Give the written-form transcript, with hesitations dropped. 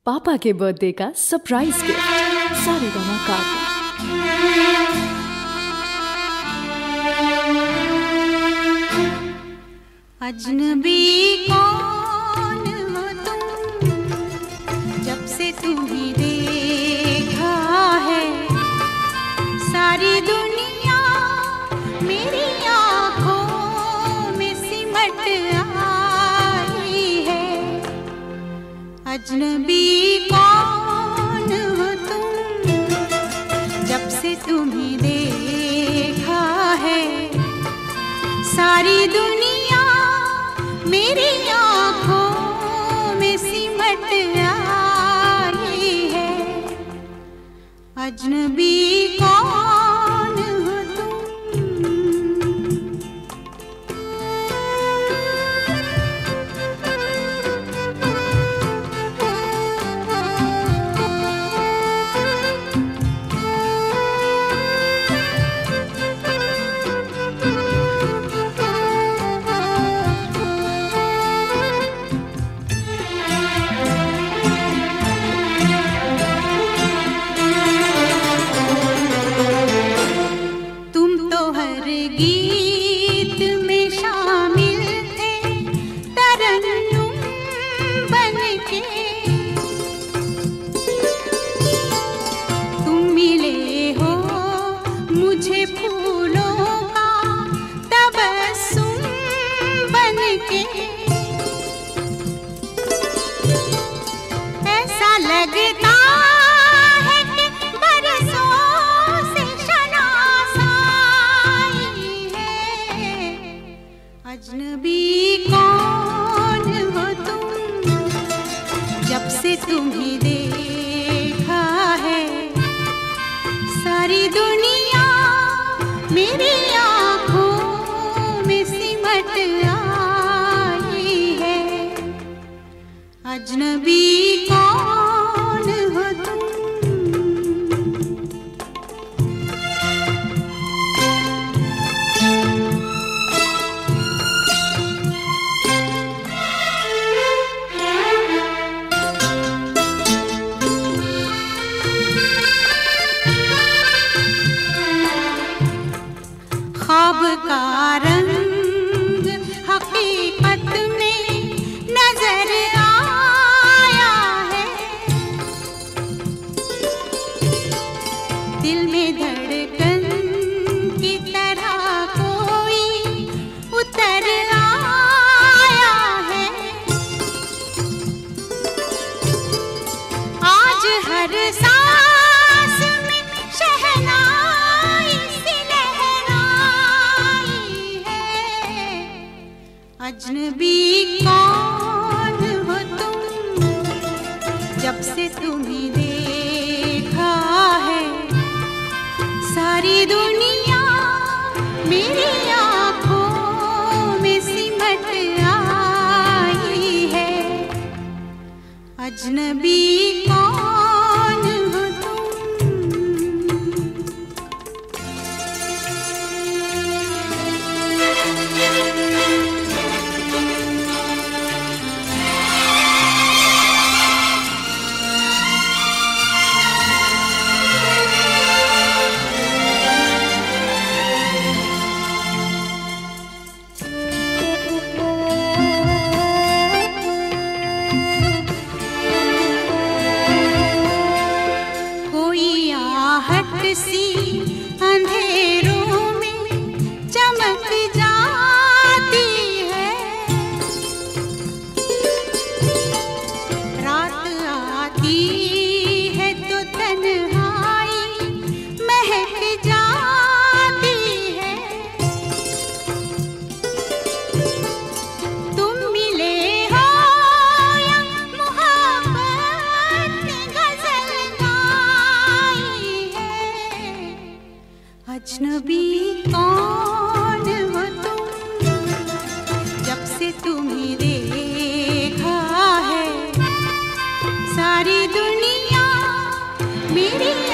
पापा के बर्थडे का सरप्राइज गिफ्ट सारेगामा कारवा। अजनबी कौन हो तुम, जब से तुम्हें देखा है सारी दुनिया मेरी आँखों में सिमट आई है। अजनबी कौन हो तुम, जब से तुम्हें देखा है सारी दुनिया मेरी आँखों में सिमट आई है। अजनबी कौन हो तुम। गीत में शामिल थे तरन्नुम बनके, तुम मिले हो मुझे फूलों का तबस्सुम बनके। ऐसा लगता अजनबी कौन हो तुम, जब से तुम्हें देखा है सारी दुनिया मेरी आँखों में सिमट आई है। अजनबी कौन हो तुम। ख्वाब का रंग हकीकत में नजर आया है, दिल में धड़कन की तरह कोई उतर आया है। आज हर सांस में शहनाई अजनबी कौन हो तुम, जब से तुम्हें देखा है सारी दुनिया मेरी आँखों में सिमट आई है। अजनबी कौन हो तुम। सी अंधेरों में चमक जाती है, रात आती है तो तन्हाई महक जाती है। तुम मिले हो या मोहब्बत ने गजल गाई है। अजनबी कौन हो तुम, जब से तुम्हें देखा है सारी दुनिया मेरी